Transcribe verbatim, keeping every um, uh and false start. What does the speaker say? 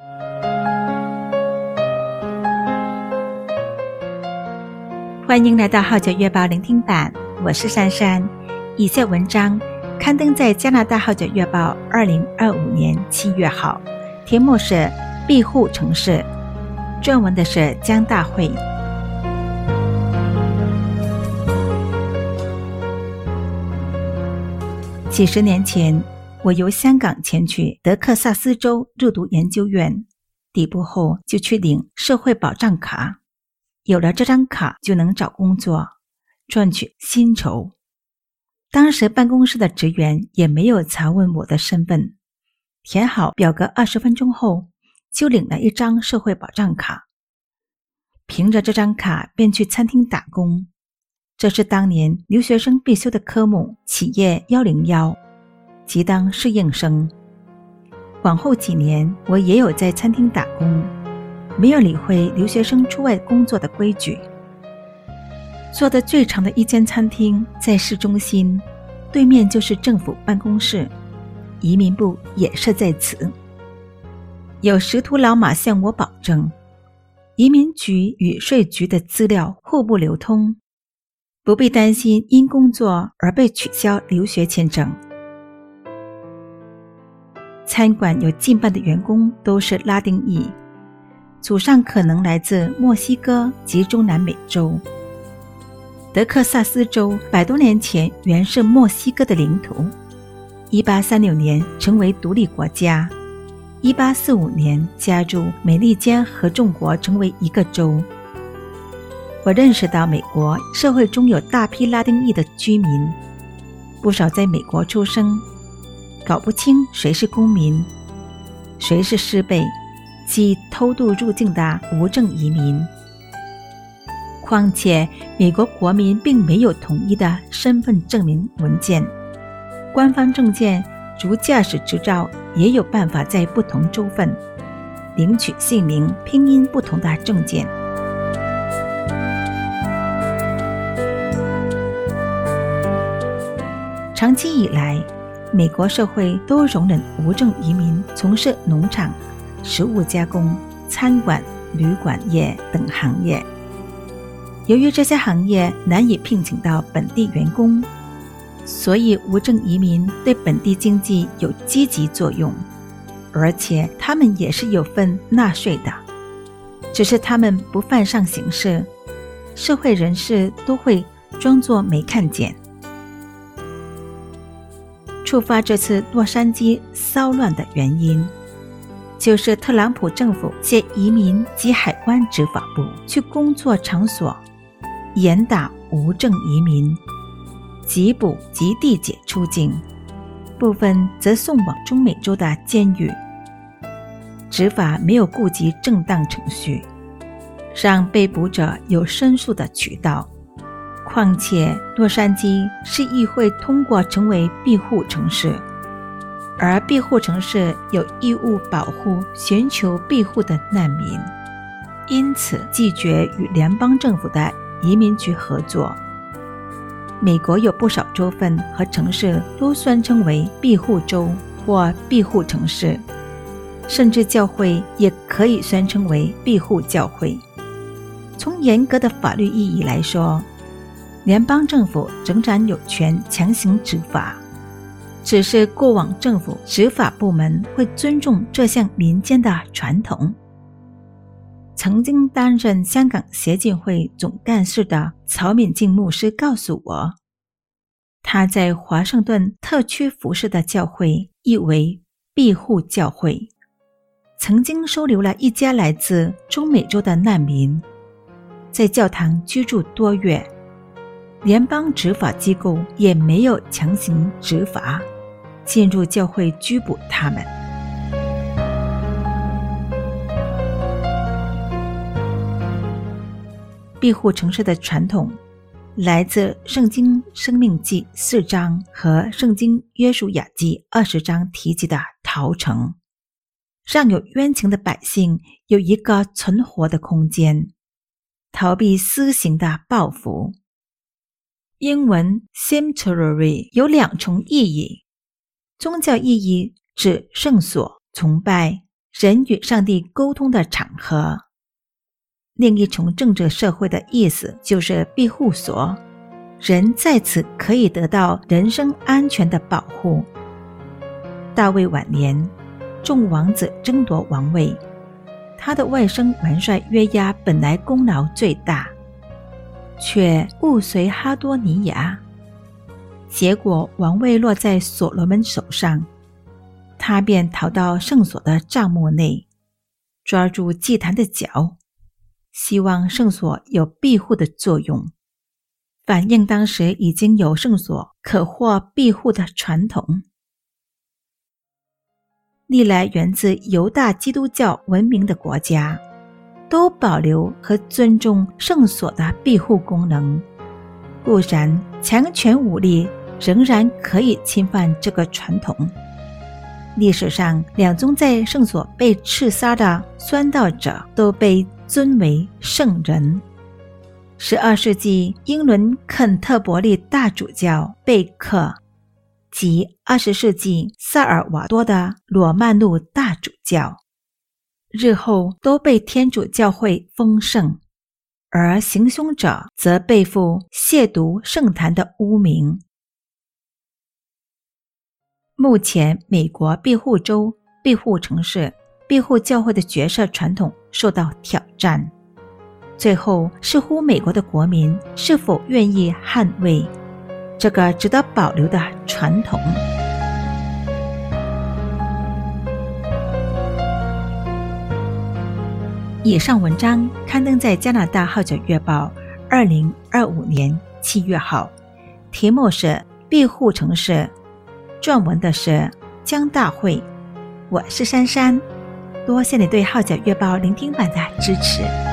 欢迎来到号角月报聆听版，我是珊珊。以下文章刊登在加拿大号角月报二零二五年七月号，题目是庇护城市，撰文的是江大慧。几十年前，我由香港前去德克萨斯州入读研究院，抵埗后就去领社会保障卡，有了这张卡就能找工作，赚取薪酬。当时办公室的职员也没有查问我的身份，填好表格二十分钟后就领了一张社会保障卡，凭着这张卡便去餐厅打工。这是当年留学生必修的科目企业一零一，即当适应生。往后几年我也有在餐厅打工，没有理会留学生出外工作的规矩。做得最长的一间餐厅在市中心，对面就是政府办公室，移民部也是在此。有识途老马向我保证，移民局与税局的资料互不流通，不必担心因工作而被取消留学签证。餐馆有近半的员工都是拉丁裔，祖上可能来自墨西哥及中南美洲。德克萨斯州百多年前原是墨西哥的领土，一八三六年成为独立国家，一八四五年加入美利坚合众国成为一个州。我认识到美国社会中有大批拉丁裔的居民，不少在美国出生，搞不清谁是公民，谁是师辈，即偷渡入境的无证移民。况且美国国民并没有统一的身份证明文件，官方证件如驾驶执照也有办法在不同州份领取姓名拼音不同的证件。长期以来，美国社会都容忍无证移民从事农场、食物加工、餐馆、旅馆业等行业。由于这些行业难以聘请到本地员工，所以无证移民对本地经济有积极作用，而且他们也是有份纳税的，只是他们不犯上刑事，社会人士都会装作没看见。触发这次洛杉矶骚乱的原因，就是特朗普政府借移民及海关执法部去工作场所严打无证移民，缉捕及递解出境，部分则送往中美洲的监狱。执法没有顾及正当程序，让被捕者有申诉的渠道。况且洛杉矶市议会通过成为庇护城市，而庇护城市有义务保护寻求庇护的难民，因此拒绝与联邦政府的移民局合作。美国有不少州份和城市都宣称为庇护州或庇护城市，甚至教会也可以宣称为庇护教会。从严格的法律意义来说，联邦政府仍然有权强行执法，只是过往政府执法部门会尊重这项民间的传统。曾经担任香港协进会总干事的曹敏静牧师告诉我，他在华盛顿特区服侍的教会亦为庇护教会，曾经收留了一家来自中美洲的难民，在教堂居住多月，联邦执法机构也没有强行执法，进入教会拘捕他们。庇护城市的传统来自圣经生命记四章和圣经约书亚记二十章提及的逃城，让有冤情的百姓有一个存活的空间，逃避私刑的报复。英文 sanctuary 有两重意义，宗教意义指圣所、崇拜、 人与上帝沟通的场合。另一重政治社会的意思就是庇护所，人在此可以得到人身安全的保护。大卫晚年，众王子争夺王位，他的外甥元帅约押本来功劳最大，却误随哈多尼雅，结果王位落在所罗门手上，他便逃到圣所的帐幕内，抓住祭坛的脚，希望圣所有庇护的作用，反映当时已经有圣所可获庇护的传统。历来源自犹大基督教文明的国家，都保留和尊重圣所的庇护功能，固然强权武力仍然可以侵犯这个传统。历史上两宗在圣所被刺杀的殉道者都被尊为圣人。十二世纪英伦肯特伯利大主教贝克及二十世纪萨尔瓦多的罗曼路大主教，日后都被天主教会封圣，而行凶者则背负亵渎圣坛的污名。目前美国庇护州、庇护城市、庇护教会的角色传统受到挑战，最后视乎美国的国民是否愿意捍卫这个值得保留的传统。以上文章刊登在加拿大号角月报二零二五年七月号，题目是庇护城市，撰文的是江大慧。我是珊珊，多谢你对号角月报聆听版的支持。